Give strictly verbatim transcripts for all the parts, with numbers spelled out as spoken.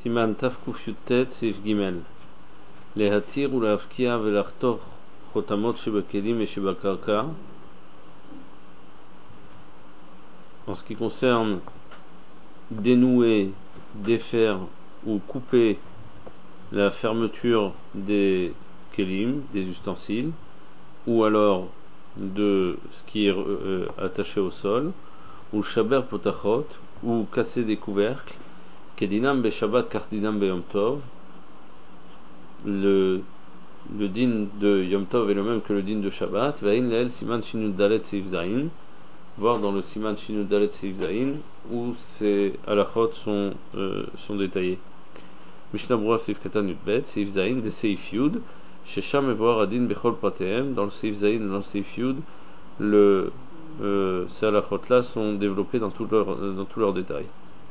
סימן תק"ט סעיף ג' להתיר ולהבקיע ולחתוך חותמות שבכלים ושבקרקע. En ce qui concerne dénouer, défaire ou couper la fermeture des kelim, des ustensiles, ou alors de ce qui est euh, attaché au sol, ou shaber potachot, ou casser des couvercles, kedinam be shabbat kardinam be yom tov. Le, le din de yom tov est le même que le din de shabbat. Va'in leel siman shinud dalet seif zayin, voir dans le siman shinud dalet seif zayin où ces halachot sont, euh, sont détaillés. Mishnah Berurah seif katan yudbet seif zayin ve seif yud shesham evoir adin bechol pratehem. Dans le seif zayin et dans le seif yud, le euh, ces halachot là sont développés dans tous leurs dans tous leurs détails.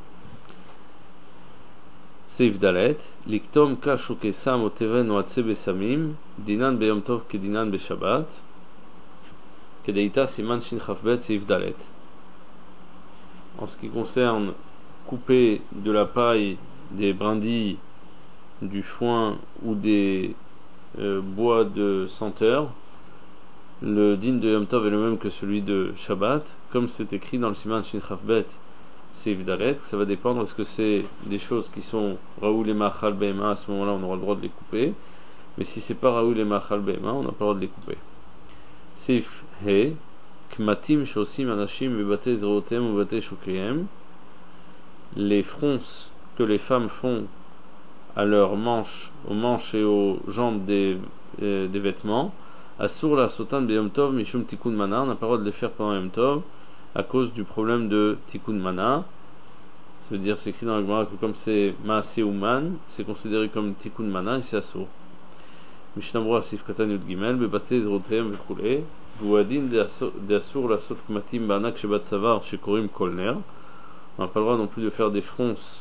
Seif dalet liktom kash ou kesam o teven o atse besamim dinan beyom tov kedinan beshabbat kedeita siman shin chafbet seif dalet. En ce qui concerne couper de la paille, des brindilles, du foin ou des euh, bois de senteur, le din de Yom Tov est le même que celui de Shabbat, comme c'est écrit dans le siman shin chafbet seif dalet. Ça va dépendre, est-ce que c'est des choses qui sont raoul et machal be'ema, à ce moment-là on aura le droit de les couper, mais si c'est pas raoul et machal be'ema, on n'a pas le droit de les couper. Seif he kmatim shosim anashim vebate zrotem vebate shukrihem, les fronces que les femmes font à leurs manches, aux manches et aux jambes des, euh, des vêtements, asur la sotan be yom tov mishum tikkun mana, on n'a pas le droit de les faire pendant yom tov à cause du problème de tikkun mana. Ça veut dire, c'est écrit dans la Gemara que comme c'est maaseh uman, c'est considéré comme tikkun mana et c'est asur. Mishnah Berurah sif katan yud gimel bebate zrotem vechule v'uadin de asur la sot kmatim ba'anak shebat savar shekorim kolner. On n'a pas le droit non plus de faire des fronces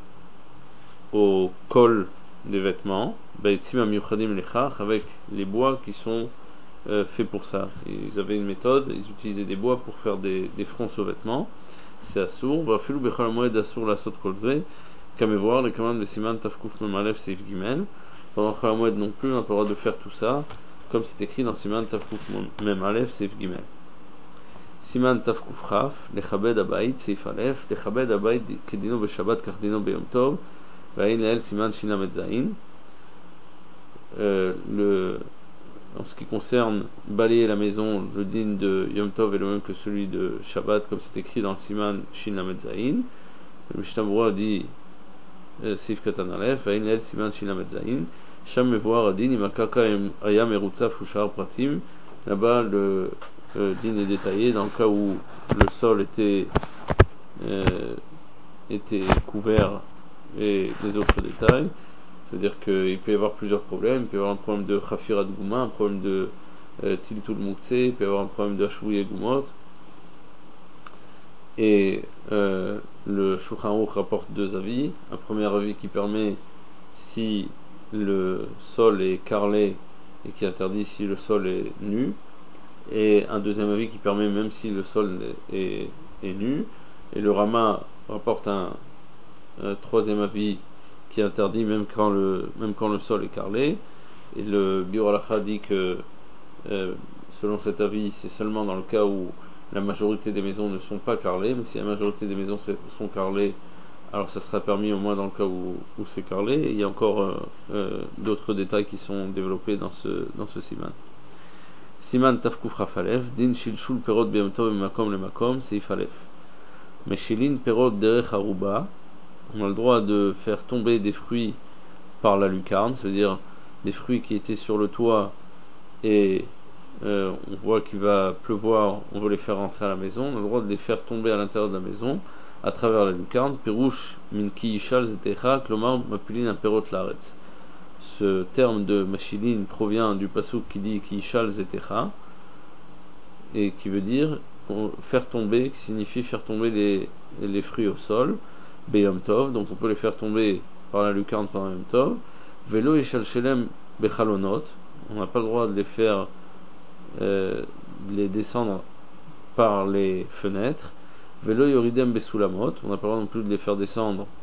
au col des vêtements, avec les bois qui sont euh, faits pour ça. Ils avaient une méthode, ils utilisaient des bois pour faire des, des fronces aux vêtements. C'est assour. Va filou bechal moed assour la sot kolze. Comme voir les commandes de siman tafkouf memalef seif gimel. Pendant chal moed non plus, on n'a pas le droit de faire tout ça, comme c'est écrit dans siman tafkouf memalef seif gimel. Siman tafkouf chaf lechabed abayit seif alef lechabed abayit kedino beshabbat kardino beyom tov. Va'in leel siman shinamet zayin. Le En ce qui concerne balayer la maison, le din de Yom Tov est le même que celui de Shabbat, comme c'est écrit dans le siman Shin Lamed Zayin. Le Mishnah Berurah dit Seif Katan Alef, Va'in leel siman Shin Lamed Zayin. Sham mevoir adin imakaka aya merutzaf ou shar pratim. Là-bas, le, le din est détaillé dans le cas où le sol était euh, était couvert et les autres détails. C'est-à-dire qu'il peut y avoir plusieurs problèmes. Il peut y avoir un problème de Chafirat Gouma, un problème de euh, Tiltul Moukse, il peut y avoir un problème de Hashvouye Goumot. Et euh, le Shulchan Aruch rapporte deux avis. Un premier avis qui permet si le sol est carrelé et qui interdit si le sol est nu. Et un deuxième avis qui permet même si le sol est, est nu. Et le Rama rapporte un, un troisième avis qui interdit même quand le même quand le sol est carrelé. Et le Biur Halacha dit que euh, selon cet avis c'est seulement dans le cas où la majorité des maisons ne sont pas carrelées, mais si la majorité des maisons sont carrelées, alors ça sera permis au moins dans le cas où, où c'est carrelé. Et il y a encore euh, euh, d'autres détails qui sont développés dans ce dans ce siman. Siman tafkuf rafalef din shilshul perot b'yom tov makom le makom seif alef meshilin perot derech haruba. On a le droit de faire tomber des fruits par la lucarne, c'est-à-dire des fruits qui étaient sur le toit et euh, on voit qu'il va pleuvoir, on veut les faire rentrer à la maison, on a le droit de les faire tomber à l'intérieur de la maison à travers la lucarne. Perouche min ki yishal zetecha klomar mapilin aperot laaretz. Ce terme de machilin provient du pasuk qui dit ki yishal zetecha et qui veut dire faire tomber, qui signifie faire tomber les, les fruits au sol. Beyom Tov, donc on peut les faire tomber par la lucarne pendant Yom Tov. Velo et Shalshelem Bechalonot, on n'a pas le droit de les faire euh, les descendre par les fenêtres. Velo Yoridem Besulamot, on n'a pas le droit non plus de les faire descendre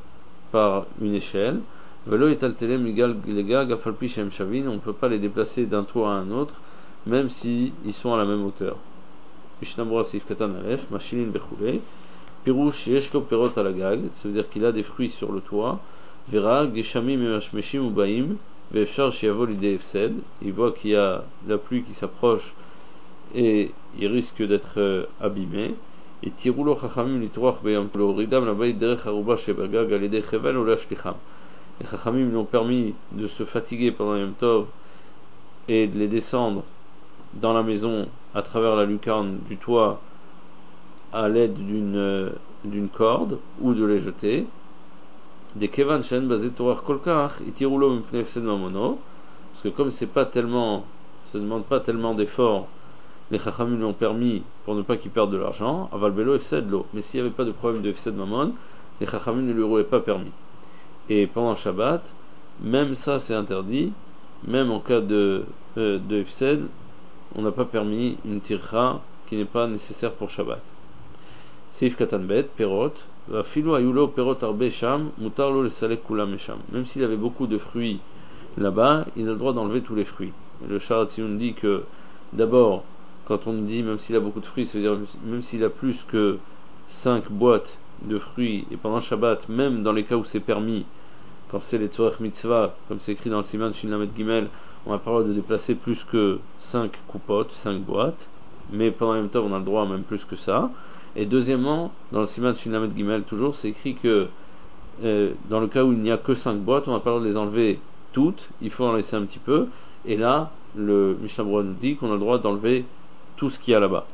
par une échelle. Velo et altelem les gag afalpi shem shavin, on ne peut pas les déplacer d'un toit à un autre, même si ils sont à la même hauteur. Mishnah Sif Katan Alef, Machilin Bechoulé, Pirouche Yeshlo Perot à la gag, ça veut dire qu'il a des fruits sur le toit. Vera, Geshamim Meshmeshim ou Baim, Vefchar Shiavo l'idée Efsed, il voit qu'il y a la pluie qui s'approche et il risque d'être euh, abîmé. Et Tiroulo Chachamim Litroach Beyam Ridam la Baïd Derech Aruba Shebagag Alede Chevel ou Lashlicham. Les Chachamim lui ont permis de se fatiguer pendant Yom Tov et de les descendre dans la maison à travers la lucarne du toit à l'aide d'une euh, d'une corde ou de les jeter. Des Kevan Shen Bazet Torah Kolkach Itiroulo Mipne Efsed Mamono, parce que comme c'est pas tellement, ça ne demande pas tellement d'efforts, les Chachamim lui ont permis pour ne pas qu'il perde de l'argent. Aval Belo Efsed Lo, mais s'il n'y avait pas de problème de Efsed Mamon, les Chachamim ne lui auraient pas permis. Et pendant Shabbat, même ça c'est interdit, même en cas de, euh, de Efsed, on n'a pas permis une tircha qui n'est pas nécessaire pour Shabbat. Seif Katanbet, Perot, Filo Ayulo Perot Arbe Sham, Mutarlo le Salek Kula Mesham. Même s'il avait beaucoup de fruits là-bas, il a le droit d'enlever tous les fruits. Le Sharatzion dit que d'abord, quand on dit même s'il a beaucoup de fruits, ça veut dire même s'il a plus que cinq boîtes de fruits, et pendant Shabbat, même dans les cas où c'est permis, quand c'est les Tzorech Mitzvah, comme c'est écrit dans le Siman Shin Lamed Gimel, on a pas le droit de déplacer plus que cinq coupotes, cinq boîtes, mais pendant le même temps on a le droit à même plus que ça. Et deuxièmement, dans le Siman Shin Lamed Gimel, toujours, c'est écrit que euh, dans le cas où il n'y a que cinq boîtes, on n'a pas le droit de les enlever toutes, il faut en laisser un petit peu, et là, le Mishnah Berurah nous dit qu'on a le droit d'enlever tout ce qu'il y a là-bas.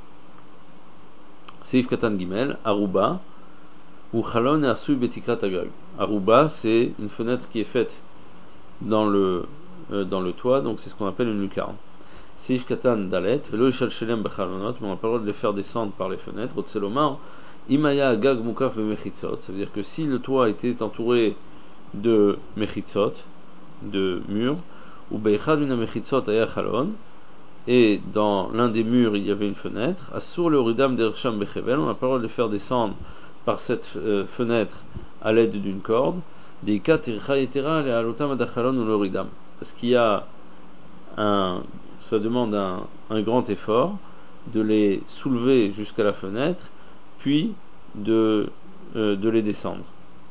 Seif Katan Gimel, Aruba, ou Chalon et Asui Betikrat Agag. Aruba, c'est une fenêtre qui est faite dans le, euh, dans le toit, donc c'est ce qu'on appelle une lucarne. Seif Katan Dalet, Velo Ishal Shelem Bechalonot, mais on n'a pas le droit de les faire descendre par les fenêtres. Otselomar, Imaya Agag Mukaf Bemechitzot, ça veut dire que si le toit était entouré de Mechitzot, de murs, ou Beichad Mina Mechitzot Aya Chalon, et dans l'un des murs il y avait une fenêtre, Assur le Ridam Dersham Bechevel, on n'a pas le droit de les faire descendre par cette euh, fenêtre à l'aide d'une corde, des kat irchayetera le alotam adachalon ou le ridam, parce qu'il y a un, ça demande un, un grand effort de les soulever jusqu'à la fenêtre, puis de, euh, de les descendre.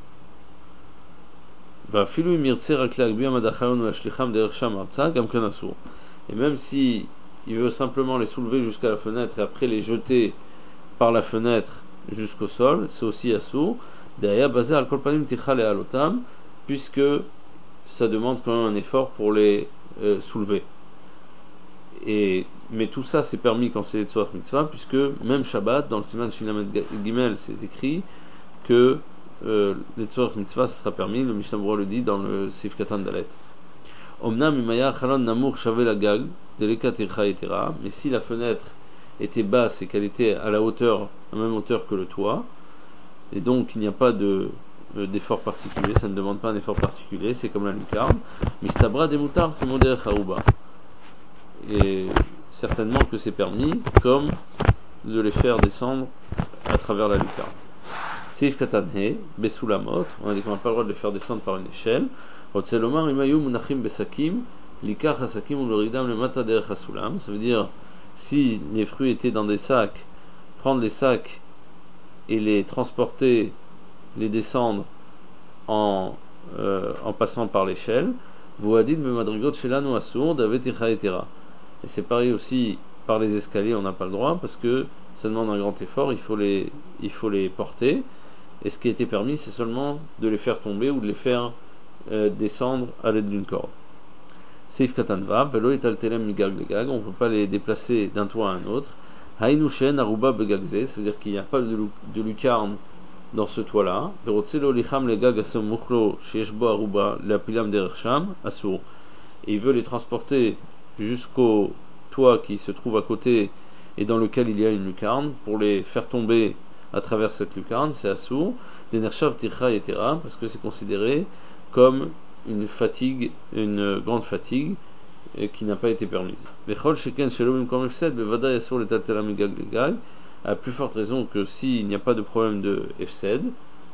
Va filu mirtser raklak biam adachalon ou ashlicham dersham artsa gam kanasur. Et même si il veut simplement les soulever jusqu'à la fenêtre et après les jeter par la fenêtre jusqu'au sol, c'est aussi assourd. Derrière, basé al kolpanim tichal et alotam, puisque ça demande quand même un effort pour les euh, soulever. Et, mais tout ça c'est permis quand c'est les tzorech mitzvah, puisque même Shabbat, dans le Siman Shin Lamed Gimel, c'est écrit que euh, les tzorech mitzvah ça sera permis. Le Mishnah Berurah le dit dans le Seif Katan Dalet. Omnam imaya chalon namur shavel agag delekat ircha etera, mais si la fenêtre était basse et qu'elle était à la hauteur, à la même hauteur que le toit, et donc il n'y a pas de, euh, d'effort particulier, ça ne demande pas un effort particulier, c'est comme la lucarne. Mistabra demutar kemoder charuba. Et certainement que c'est permis, comme de les faire descendre à travers la lucarne. Seif katanhe, besulamot, on a dit qu'on n'a pas le droit de les faire descendre par une échelle. Otselomar imayu munachim besakim, likar hasakim uloridam le mata derech hasulam, ça veut dire si les fruits étaient dans des sacs, prendre les sacs et les transporter, les descendre en, euh, en passant par l'échelle. Voadid me madrigot shelanu asur davet etera. Et c'est pareil aussi par les escaliers, on n'a pas le droit parce que ça demande un grand effort, il faut les, il faut les porter. Et ce qui a été permis, c'est seulement de les faire tomber ou de les faire euh, descendre à l'aide d'une corde. Seif katanva, velo etaltelem migag legag, on ne peut pas les déplacer d'un toit à un autre. Hainushen aruba begagze, ça veut dire qu'il n'y a pas de, de lucarne dans ce toit-là. Verotzelo licham legag asem muchlo sheshbo aruba lapilam derecham asur. Et il veut les transporter jusqu'au toit qui se trouve à côté et dans lequel il y a une lucarne pour les faire tomber à travers cette lucarne, c'est assourd. Denershav tircha etera, parce que c'est considéré comme une fatigue, une grande fatigue euh, qui n'a pas été permise. Vechol sheken shelomim kom efsed bevada yasur letaltela migag legag, à plus forte raison que s'il n'y a pas de problème de efsed,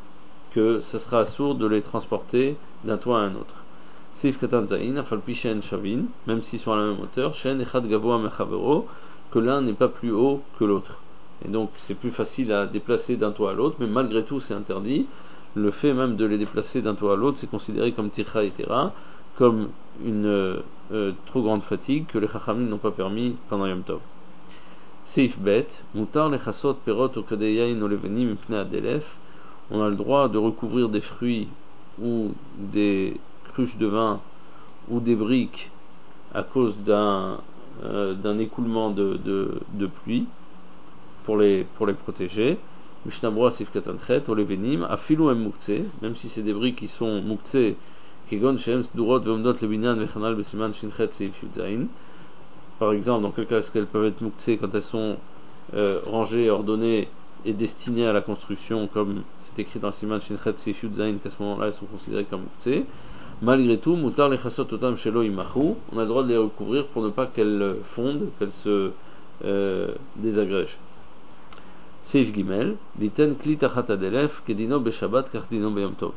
que ça sera sourd de les transporter d'un toit à un autre. Seif katan zain, afalpi shen shavin, même s'ils sont à la même hauteur, shen echad gavoa mechavero, que l'un n'est pas plus haut que l'autre. Et donc c'est plus facile à déplacer d'un toit à l'autre, mais malgré tout c'est interdit. Le fait même de les déplacer d'un toit à l'autre, c'est considéré comme tircha et tera, comme une euh, trop grande fatigue que les chachamim n'ont pas permis pendant Yom Tov. Seif bet, mutar lechasot perot ou kadeyain olevenim pnei adelef. On a le droit de recouvrir des fruits ou des cruches de vin ou des briques à cause d'un euh, d'un écoulement de, de, de pluie pour les, pour les protéger. Mishnabroa sif katanchet, olevenim, afilu em muktzeh, même si c'est des briques qui sont muktzeh, kegon shem sdurot vomdot lebinyan vechanal besiman shinchet seif yudzain. Par exemple, dans quel cas est-ce qu'elles peuvent être muktzeh quand elles sont euh, rangées, ordonnées et destinées à la construction, comme c'est écrit dans Siman Shinchet Seif Yudzain, qu'à ce moment-là elles sont considérées comme muktzeh. Malgré tout, mutar lechasot otam shelo imachu, on a le droit de les recouvrir pour ne pas qu'elles fondent, qu'elles se euh, désagrègent. Seif Gimel, liten kli tachat adelef, kedino beshabbat kardino beyom tov.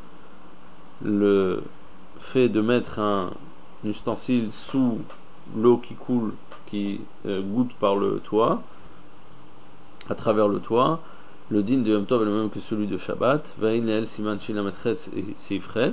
Le fait de mettre un, un ustensile sous l'eau qui coule, qui euh, goutte par le toit, à travers le toit, le din de Yom Tov est le même que celui de Shabbat. Vaïn el siman shilametretz et seifret,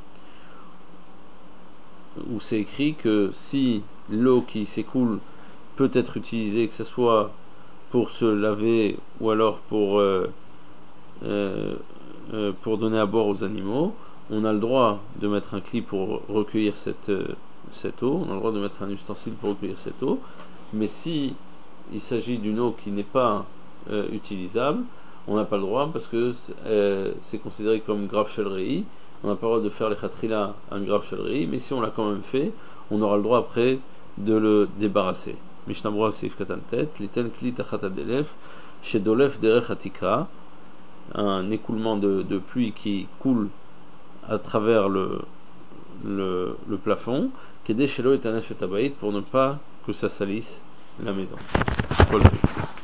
où c'est écrit que si l'eau qui s'écoule peut être utilisée, que ce soit pour se laver ou alors pour euh, euh, euh, pour donner à boire aux animaux, on a le droit de mettre un cli pour recueillir cette euh, cette eau, on a le droit de mettre un ustensile pour recueillir cette eau, mais si il s'agit d'une eau qui n'est pas euh, utilisable, on n'a pas le droit parce que c'est, euh, c'est considéré comme grave shelrei, on n'a pas le droit de faire les khatrila un grave shelrei, mais si on l'a quand même fait, on aura le droit après de le débarrasser. Mishnabroa seif katantet, liten kli tachat adelef, shedolef derech hatikra, un écoulement de, de pluie qui coule à travers le, le, le plafond, kedé shelo et anef et abayit, pour ne pas que ça salisse la maison.